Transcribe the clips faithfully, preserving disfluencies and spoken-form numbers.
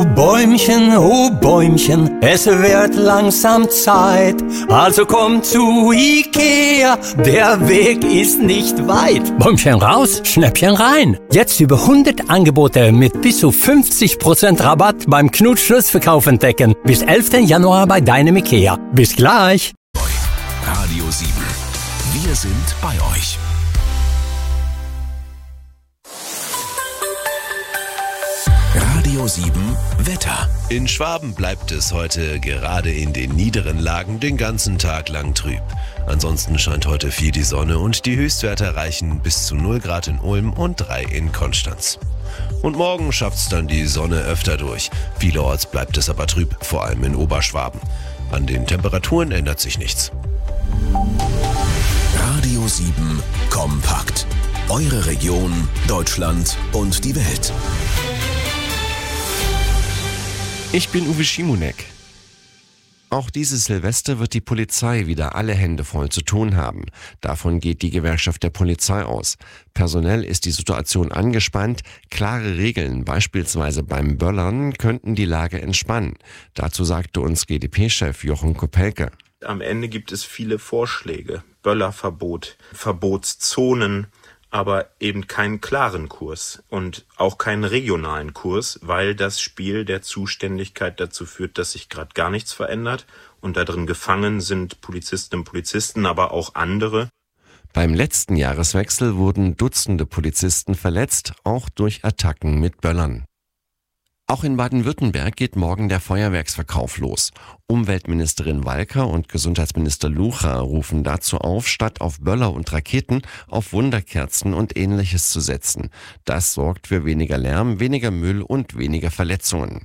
Oh Bäumchen, oh Bäumchen, es wird langsam Zeit. Also komm zu Ikea, der Weg ist nicht weit. Bäumchen raus, Schnäppchen rein. Jetzt über hundert Angebote mit bis zu fünfzig Prozent Rabatt beim Knut-Schlussverkauf entdecken. Bis elften Januar bei deinem Ikea. Bis gleich. Radio sieben. Wir sind bei euch. Radio sieben Wetter. In Schwaben bleibt es heute gerade in den niederen Lagen den ganzen Tag lang trüb. Ansonsten scheint heute viel die Sonne und die Höchstwerte erreichen bis zu null Grad in Ulm und drei in Konstanz. Und morgen schafft's dann die Sonne öfter durch. Vielerorts bleibt es aber trüb, vor allem in Oberschwaben. An den Temperaturen ändert sich nichts. Radio sieben Kompakt. Eure Region, Deutschland und die Welt. Ich bin Uwe Schimonek. Auch dieses Silvester wird die Polizei wieder alle Hände voll zu tun haben. Davon geht die Gewerkschaft der Polizei aus. Personell ist die Situation angespannt. Klare Regeln, beispielsweise beim Böllern, könnten die Lage entspannen. Dazu sagte uns G d P-Chef Jochen Kopelke. Am Ende gibt es viele Vorschläge. Böllerverbot, Verbotszonen, aber eben keinen klaren Kurs und auch keinen regionalen Kurs, weil das Spiel der Zuständigkeit dazu führt, dass sich gerade gar nichts verändert und da drin gefangen sind Polizistinnen und Polizisten, aber auch andere. Beim letzten Jahreswechsel wurden Dutzende Polizisten verletzt, auch durch Attacken mit Böllern. Auch in Baden-Württemberg geht morgen der Feuerwerksverkauf los. Umweltministerin Walker und Gesundheitsminister Lucha rufen dazu auf, statt auf Böller und Raketen auf Wunderkerzen und Ähnliches zu setzen. Das sorgt für weniger Lärm, weniger Müll und weniger Verletzungen.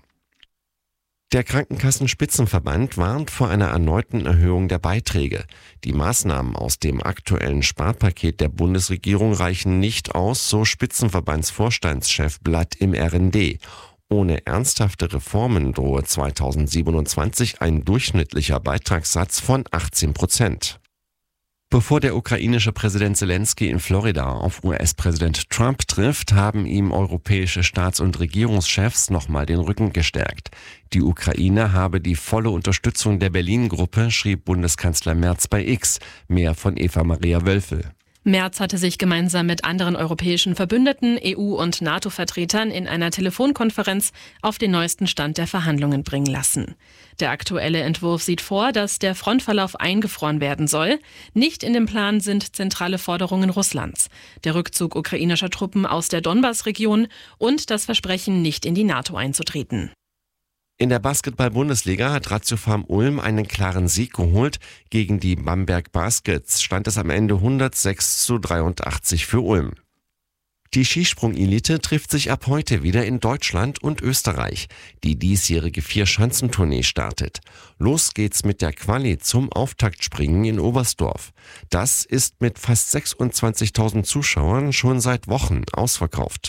Der Krankenkassenspitzenverband warnt vor einer erneuten Erhöhung der Beiträge. Die Maßnahmen aus dem aktuellen Sparpaket der Bundesregierung reichen nicht aus, so Spitzenverbandsvorstandschef Blatt im R N D. Ohne ernsthafte Reformen drohe zweitausendsiebenundzwanzig ein durchschnittlicher Beitragssatz von achtzehn Prozent. Bevor der ukrainische Präsident Zelensky in Florida auf U S-Präsident Trump trifft, haben ihm europäische Staats- und Regierungschefs nochmal den Rücken gestärkt. Die Ukraine habe die volle Unterstützung der Berlin-Gruppe, schrieb Bundeskanzler Merz bei X. Mehr von Eva Maria Wölfel. Merz hatte sich gemeinsam mit anderen europäischen Verbündeten, E U- und NATO-Vertretern in einer Telefonkonferenz auf den neuesten Stand der Verhandlungen bringen lassen. Der aktuelle Entwurf sieht vor, dass der Frontverlauf eingefroren werden soll. Nicht in dem Plan sind zentrale Forderungen Russlands, der Rückzug ukrainischer Truppen aus der Donbass-Region und das Versprechen, nicht in die NATO einzutreten. In der Basketball-Bundesliga hat Ratiofarm Ulm einen klaren Sieg geholt. Gegen die Bamberg Baskets stand es am Ende hundertsechs zu dreiundachtzig für Ulm. Die Skisprung-Elite trifft sich ab heute wieder in Deutschland und Österreich. Die diesjährige Vier-Schanzentournee startet. Los geht's mit der Quali zum Auftaktspringen in Oberstdorf. Das ist mit fast sechsundzwanzigtausend Zuschauern schon seit Wochen ausverkauft.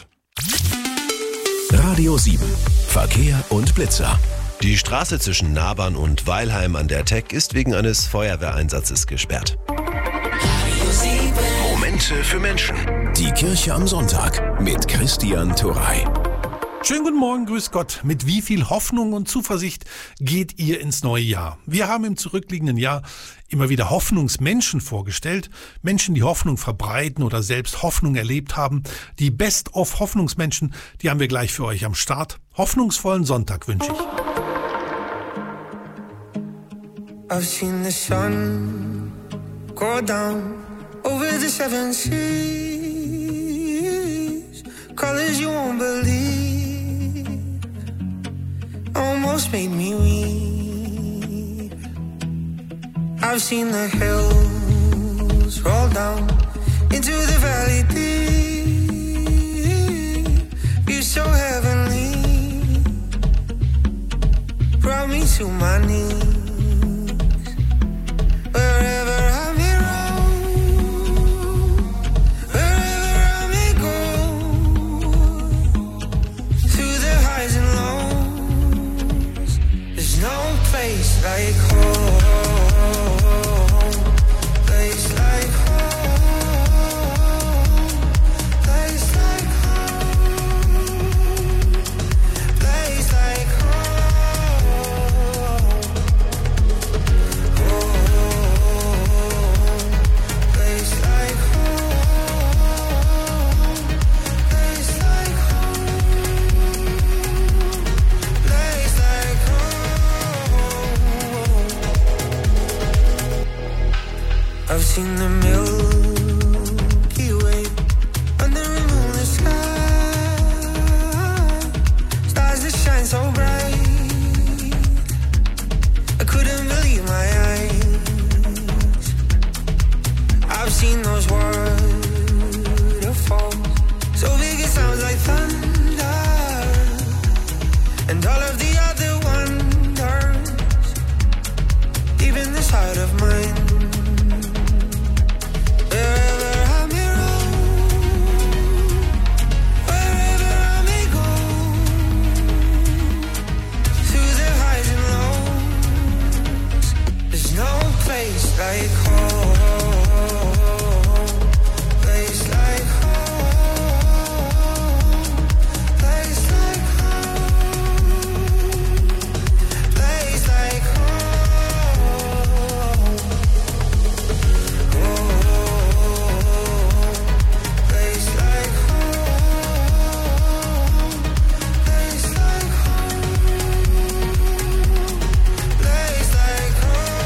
Radio sieben. Verkehr und Blitzer. Die Straße zwischen Nabern und Weilheim an der Teck ist wegen eines Feuerwehreinsatzes gesperrt. Momente für Menschen. Die Kirche am Sonntag mit Christian Turrey. Schönen guten Morgen, grüß Gott. Mit wie viel Hoffnung und Zuversicht geht ihr ins neue Jahr? Wir haben im zurückliegenden Jahr immer wieder Hoffnungsmenschen vorgestellt. Menschen, die Hoffnung verbreiten oder selbst Hoffnung erlebt haben. Die Best-of-Hoffnungsmenschen, die haben wir gleich für euch am Start. Hoffnungsvollen Sonntag wünsche ich. I've seen the sun go down over the seven seas. Colors you won't believe. Almost made me weep. I've seen the hills roll down into the valley deep. You're so heavenly, brought me to my knees. Wherever I may roam, wherever I may go, through the highs and lows, there's no place like home. Place like home. Place like home. Place like home. seen the Milky Way under a moonlit sky. Stars that shine so bright, I couldn't believe my eyes. I've seen those waterfalls, so big it sounds like thunder, and all of the other wonders, even this heart of mine. Like home, place like home, place like home, place like home, oh, place like home, place like home, place like home.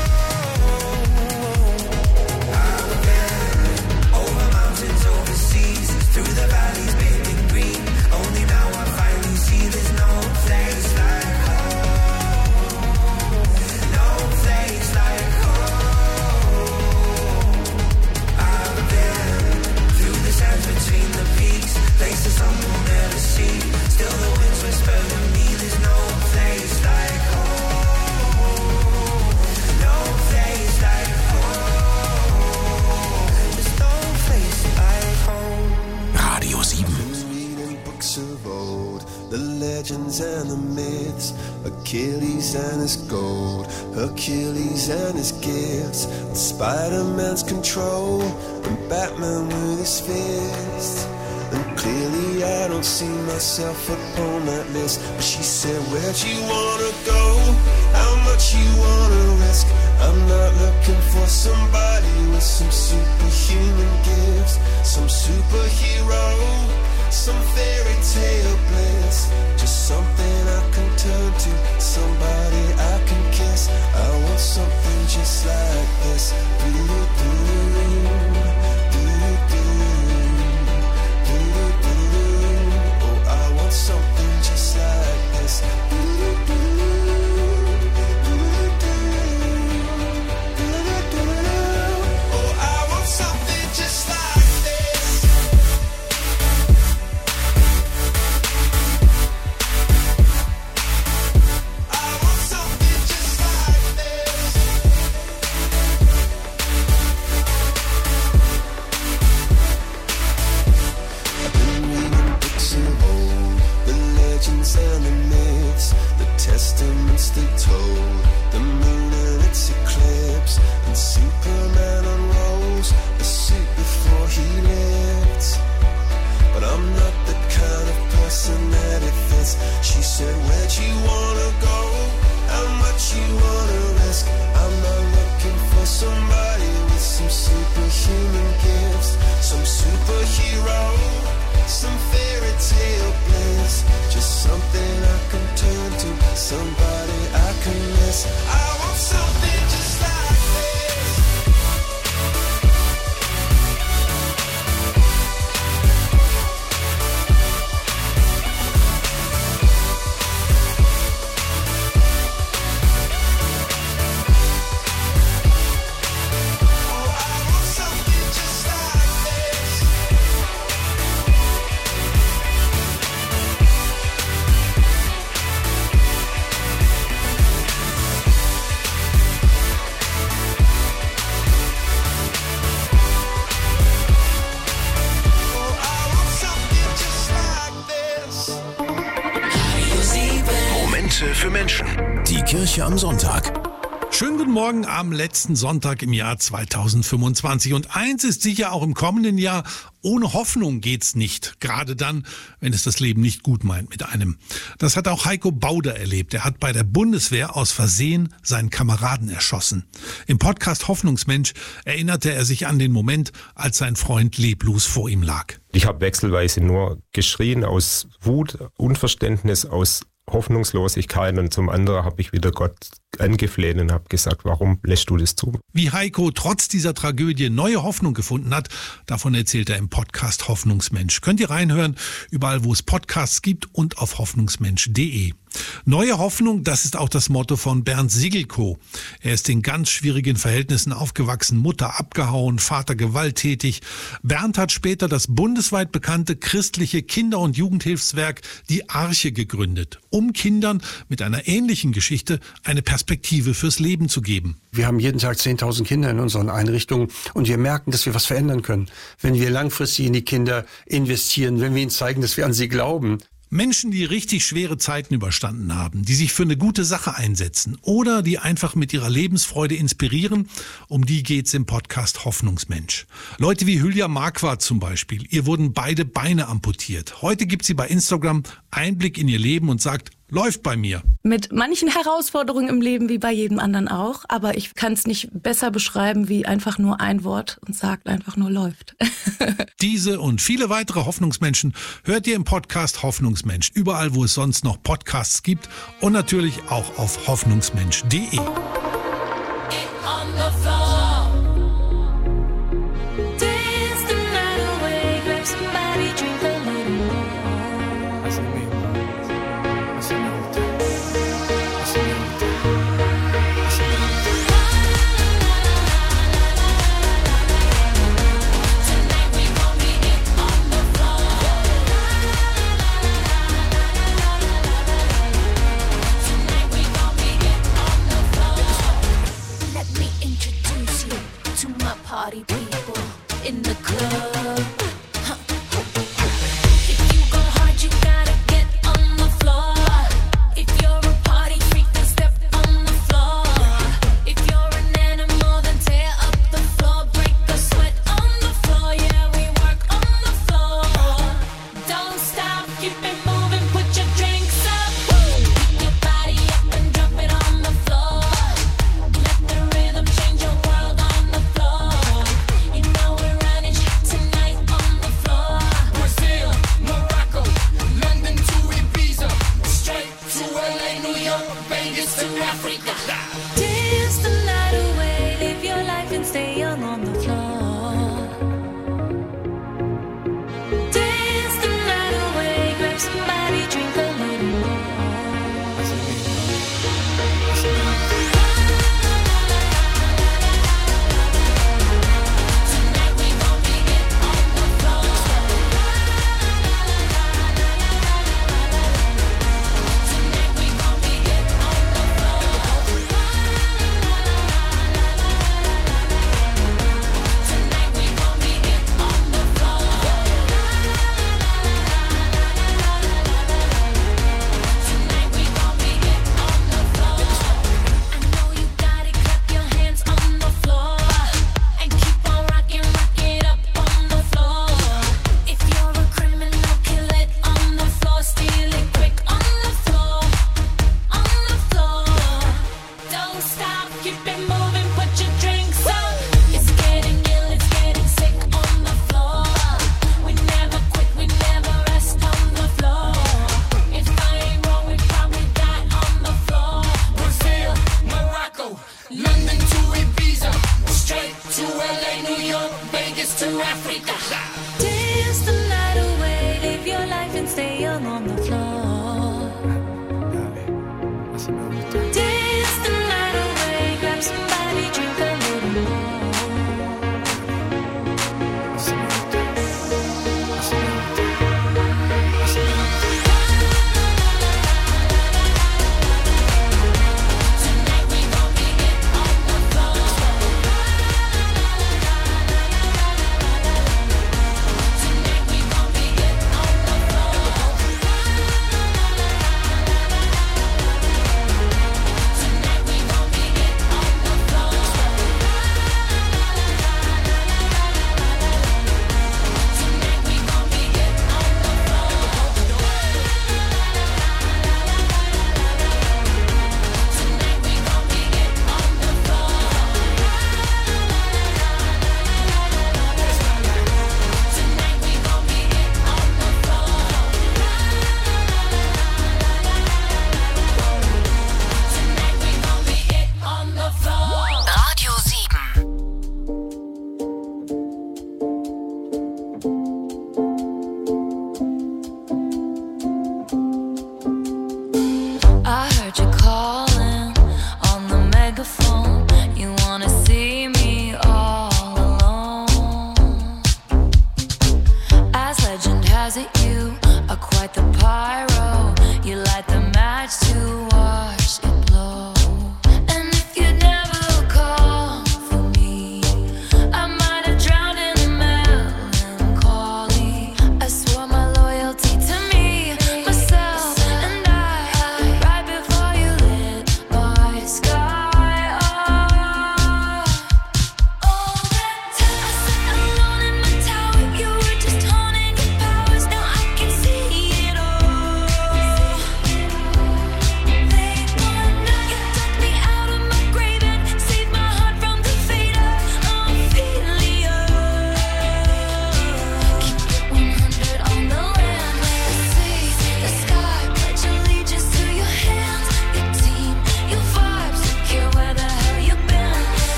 And the myths, Achilles and his gold, Hercules and his gifts, and Spider-Man's control, and Batman with his fists. And clearly I don't see myself upon that list. But she said, where'd you wanna go? How much you wanna risk? I'm not looking for somebody with some superhuman gifts, some superhero, some fairy tale bliss. Just something I can turn to, somebody I can kiss. I want something just like this. Oh, I want something just like this. Oh, I want something just like this. And the myths, the testaments they told, the moon and its eclipse, and Superman unrolls the suit before he lived. But I'm not the kind of person that it fits. She said, where'd you wanna go? How much you wanna risk? I'm not looking for somebody with some superhuman gifts, some superhero, some fairy tale bliss. Just something I can turn to, somebody I can miss. I want something just like this. Oh, I want something just like this. Momente für Menschen. Die Kirche am Sonntag. Schönen guten Morgen am letzten Sonntag im Jahr zweitausendfünfundzwanzig. Und eins ist sicher, auch im kommenden Jahr, ohne Hoffnung geht's nicht. Gerade dann, wenn es das Leben nicht gut meint mit einem. Das hat auch Heiko Bauder erlebt. Er hat bei der Bundeswehr aus Versehen seinen Kameraden erschossen. Im Podcast Hoffnungsmensch erinnerte er sich an den Moment, als sein Freund leblos vor ihm lag. Ich habe wechselweise nur geschrien aus Wut, Unverständnis, aus Hoffnungslosigkeit, und zum anderen habe ich wieder Gott angefleht und habe gesagt, warum lässt du das zu? Wie Heiko trotz dieser Tragödie neue Hoffnung gefunden hat, davon erzählt er im Podcast Hoffnungsmensch. Könnt ihr reinhören, überall wo es Podcasts gibt und auf hoffnungsmensch punkt de. Neue Hoffnung, das ist auch das Motto von Bernd Sigelko. Er ist in ganz schwierigen Verhältnissen aufgewachsen, Mutter abgehauen, Vater gewalttätig. Bernd hat später das bundesweit bekannte christliche Kinder- und Jugendhilfswerk Die Arche gegründet, um Kindern mit einer ähnlichen Geschichte eine Perspektive fürs Leben zu geben. Wir haben jeden Tag zehntausend Kinder in unseren Einrichtungen und wir merken, dass wir was verändern können, wenn wir langfristig in die Kinder investieren, wenn wir ihnen zeigen, dass wir an sie glauben. Menschen, die richtig schwere Zeiten überstanden haben, die sich für eine gute Sache einsetzen oder die einfach mit ihrer Lebensfreude inspirieren, um die geht's im Podcast Hoffnungsmensch. Leute wie Hülya Marquardt zum Beispiel, ihr wurden beide Beine amputiert. Heute gibt sie bei Instagram Einblick in ihr Leben und sagt, läuft bei mir. Mit manchen Herausforderungen im Leben wie bei jedem anderen auch, aber ich kann es nicht besser beschreiben wie einfach nur ein Wort und sagt einfach nur läuft. Diese und viele weitere Hoffnungsmenschen hört ihr im Podcast Hoffnungsmensch, überall wo es sonst noch Podcasts gibt und natürlich auch auf hoffnungsmensch punkt de. Party people in the club. Huh. If you go hard, you gotta get on the floor. If you're a party freak, then step on the floor. If you're an animal, then tear up the floor. Break the sweat on the floor. Yeah, we work on the floor. Don't stop, keep it moving, put your drinks up. Pick your body up and drop it on the floor. Let the rhythm change your world on the floor. Dance the night away, live your life and stay young on the floor. Dance the night away, grab somebody, drink a little more. Tonight we gon' be it on the floor. Tonight we gon' be it on the floor. Tonight we gon' be it on the floor. Tonight we gon' be it on the floor. I know you got it, clap your hands on the floor and keep on rocking, rock it up on the floor. If you're a criminal, kill it on the floor, steal it quick on the floor, on the floor. Don't stop, keep it moving, put your drinks up. It's getting ill, it's getting sick on the floor. We never quit, we never rest on the floor. If I ain't wrong, we probably die on the floor. Brazil, Morocco, London to Ibiza, straight to L A, New York, Vegas to Africa. Dance the night away, live your life and stay young on the floor. Dance the night away, grab somebody, drink a little more. Tonight we gon' be it on the floor. Tonight we gon' be it on the floor.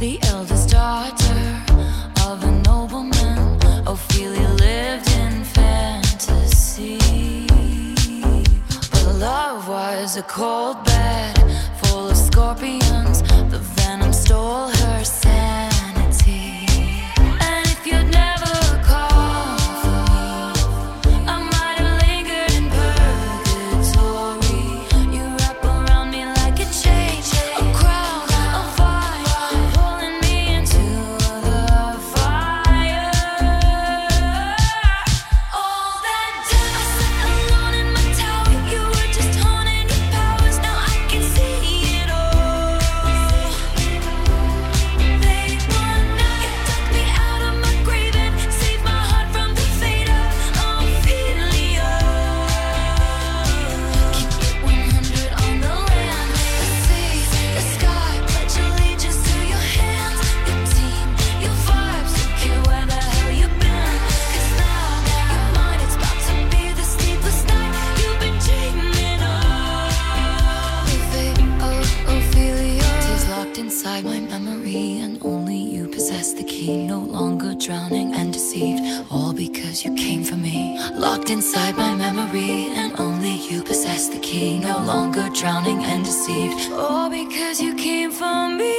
the eldest daughter of a nobleman. Ophelia lived in fantasy, but love was a cold bed full of scorpions. The venom stole her sanity. And if you'd never called for me, I might have lingered in purgatory. You wrap around me like a chain, a crown, a fire, pulling me into the fire. All that time I sat alone in my tower, you were just honing your powers. Now I can see it all. Late one night, you took me out of my grave and saved my heart from the fate of Ophelia. Keep it one hundred on the land, the sea, the sky. Pledge allegiance to your hands, your team, your vibes. Don't care where the hell you've been, 'cause now you're mine. It's about to be the sleepless night you've been dreaming of. The fate of Ophelia is locked inside my memory, and only you possess the key. No longer drowning and deceived, all because you came for me. Locked inside my memory, and only you possess the key. No longer drowning and deceived, all because you came for me.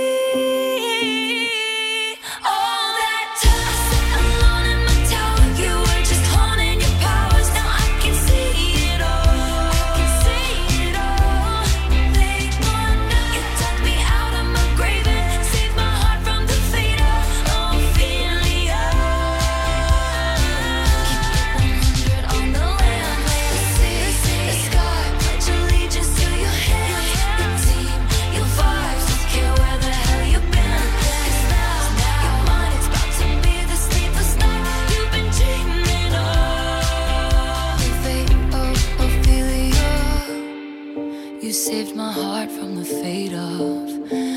All that time I sat alone in my tower, you were just honing your powers. Now I can see it all. I can see it all. Late one night, you took me out of my grave and saved my heart from the fate of Ophelia. Keep it one hundred on the land, the sea, the sky. Pledge allegiance to your hands, your team, your vibes. Don't care where the hell you've been, 'cause now you're mine. It's about to be the sleepless night you've been dreaming of. The fate of Ophelia. You saved my heart from the fate of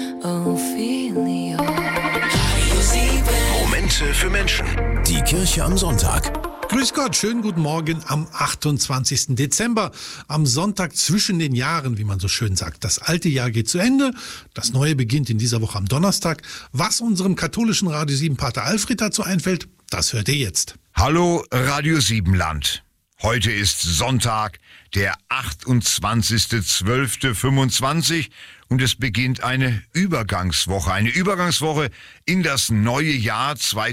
Ophelia. Momente für Menschen. Die Kirche am Sonntag. Grüß Gott, schönen guten Morgen am achtundzwanzigsten Dezember, am Sonntag zwischen den Jahren, wie man so schön sagt. Das alte Jahr geht zu Ende, das neue beginnt in dieser Woche am Donnerstag. Was unserem katholischen Radio sieben Pater Alfred dazu einfällt, das hört ihr jetzt. Hallo Radio sieben Land. Heute ist Sonntag, der achtundzwanzigster zwölfter fünfundzwanzig und es beginnt eine Übergangswoche. Eine Übergangswoche in das neue Jahr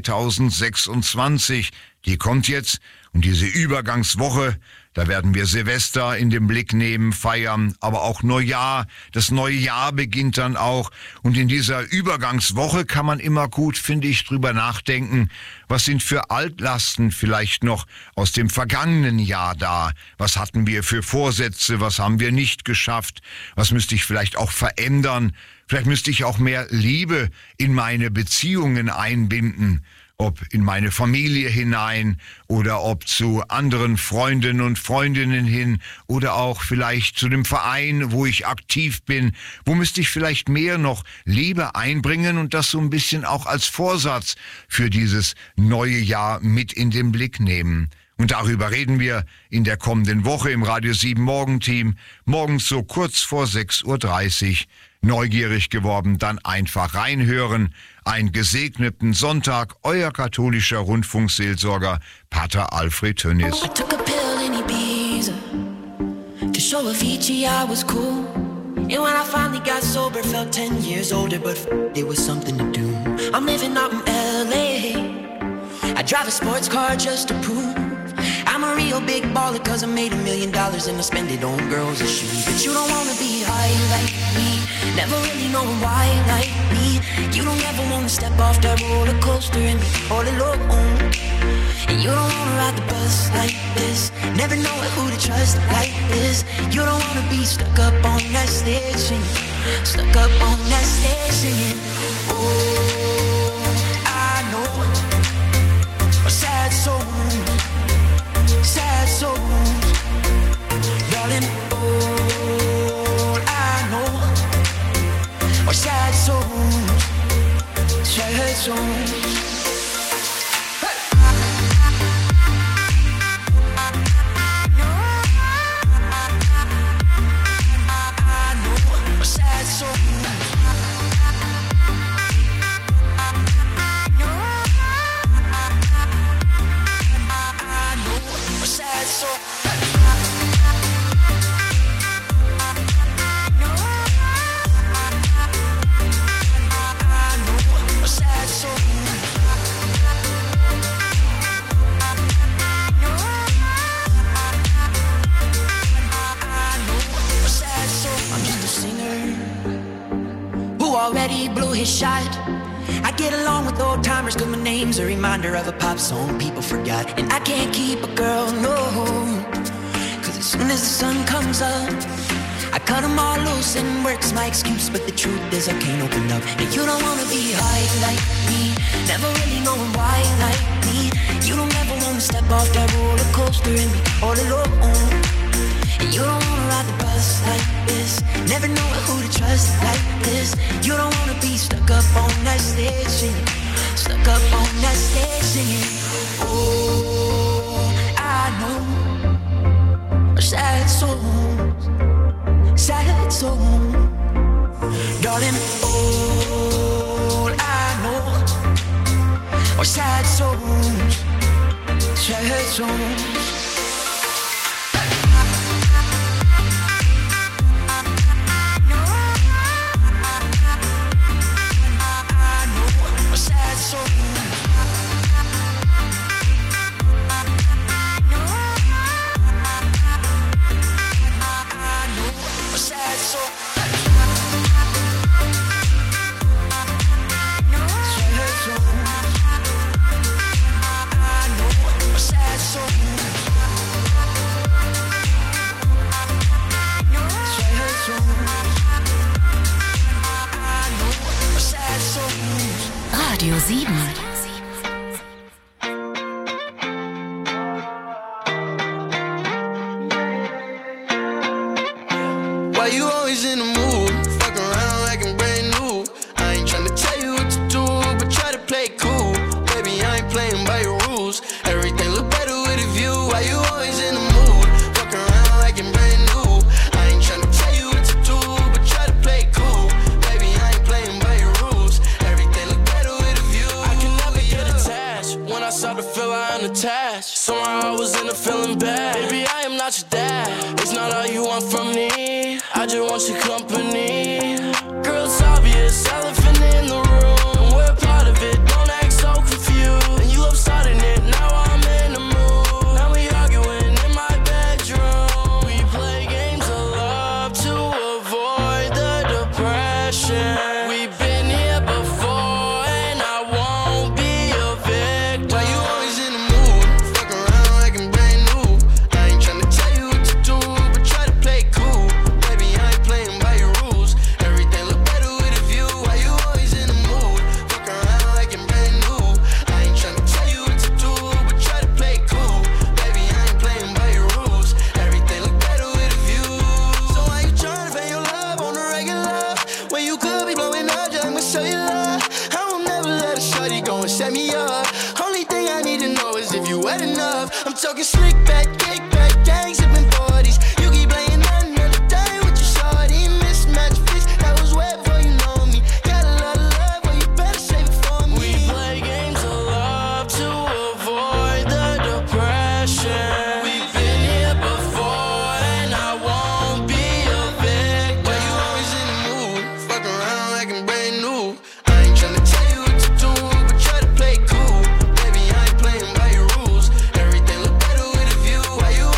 zweitausendsechsundzwanzig. Die kommt jetzt und diese Übergangswoche, da werden wir Silvester in den Blick nehmen, feiern, aber auch Neujahr. Das neue Jahr beginnt dann auch. Und in dieser Übergangswoche kann man immer gut, finde ich, drüber nachdenken, was sind für Altlasten vielleicht noch aus dem vergangenen Jahr da? Was hatten wir für Vorsätze? Was haben wir nicht geschafft? Was müsste ich vielleicht auch verändern? Vielleicht müsste ich auch mehr Liebe in meine Beziehungen einbinden. Ob in meine Familie hinein oder ob zu anderen Freunden und Freundinnen hin oder auch vielleicht zu dem Verein, wo ich aktiv bin. Wo müsste ich vielleicht mehr noch Liebe einbringen und das so ein bisschen auch als Vorsatz für dieses neue Jahr mit in den Blick nehmen. Und darüber reden wir in der kommenden Woche im Radio sieben Morgenteam, morgens so kurz vor sechs Uhr dreißig. Neugierig geworden, dann einfach reinhören. Einen gesegneten Sonntag, euer katholischer Rundfunkseelsorger Pater Alfred Tönnies. I took a pill in Ibiza to show Avicii I was cool. And when I finally got sober, felt ten years older, but f- it was something to do. I'm living out in L A. I drive a sports car just to prove I'm a real big baller, cause I made a million dollars and I spend it on girls and shoes. But you don't wanna be high like me, never really knowing why like me. You don't ever wanna step off that roller coaster and be all alone. And you don't wanna ride the bus like this, never know who to trust like this. You don't wanna be stuck up on that stage singing, stuck up on that stage singing. Oh, I know a sad soul, sad souls, darling. All I know are sad souls, sad souls. I know a sad soul. blew his shot. I get along with old timers cause my name's a reminder of a pop song people forgot. And I can't keep a girl, no, cause as soon as the sun comes up, I cut them all loose and work's my excuse. But the truth is I can't open up. And you don't wanna be high like me, never really knowing why like me. You don't ever wanna step off that roller coaster and be all alone. And you don't wanna ride the bus like this, never know who to trust like this. You don't wanna be stuck up on that stage singing, stuck up on that stage singing. Oh, I know sad songs, sad songs, darling. All I know are sad songs, sad songs. Radio sieben. Why you always in the mood? Fuck around like I'm brand new. I ain't tryna tell you what to do, but try to play cool. Baby, I ain't playing by your rules. Everything look better with a view. Why you always in the mood? Fuck around like I'm brand new. I ain't tryna tell you what to do, but try to play cool. Baby, I ain't playing by your rules. Everything look better with a view. I can never get attached. When I start to feel I am attached, somehow I was in a feeling bad. Baby, I am not your dad. It's not all you want from me. I just want your company. Girl, it's obvious, elephant in the room, and we're part of it, don't act so confused. And you love starting it, now I'm in the mood. Now we arguing in my bedroom. We play games of love to avoid the depression. We've been here before, and I won't be a victim. Why you always in the mood? Fuck around like I'm brand new. I ain't tryna tell you what to do, but try to play cool. Baby, I ain't playing by your rules. Everything look better with a view. Why you always in the mood? Fuck around like I'm brand new. I ain't tryna tell you what to do, but try to play cool. Baby, I ain't playing by your rules. Everything look better with a view. So why you tryna pay your love on the regular when you could be blowing up just with cellular? I won't never let a shorty go and set me up. Only thing I need to know is if you wet enough. I'm talking slick back, kick back, gang sipping forties. You keep playing another day with your shorty. Mismatch fits, that was way before you know me. Got a lot of love, but you better save it for me. We play games of love to avoid the depression. We've been here before, and I won't be a victim. Why you always in the mood? Fuck around like I'm brand new. I ain't tryna tell you what to do, but try to play cool. Baby, I ain't playing by your rules. Everything look better with a view. Why you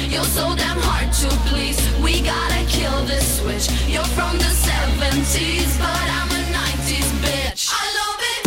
You're so damn hard to please. We gotta kill this switch. You're from the seventies, but I'm a nineties bitch. I love it.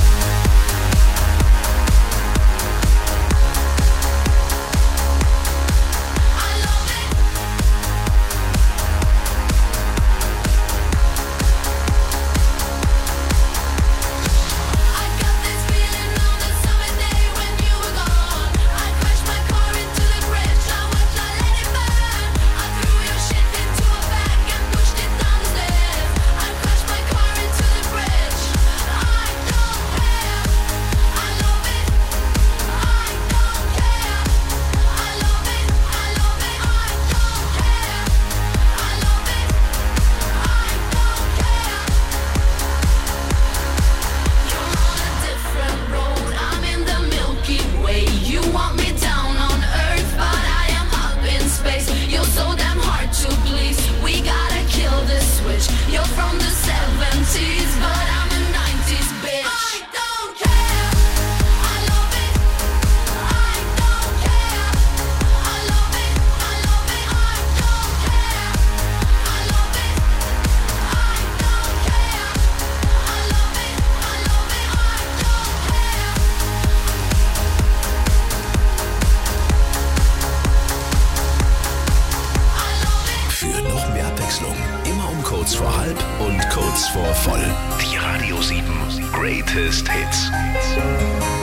Kurz vor halb und kurz vor voll. Die Radio sieben Greatest Hits.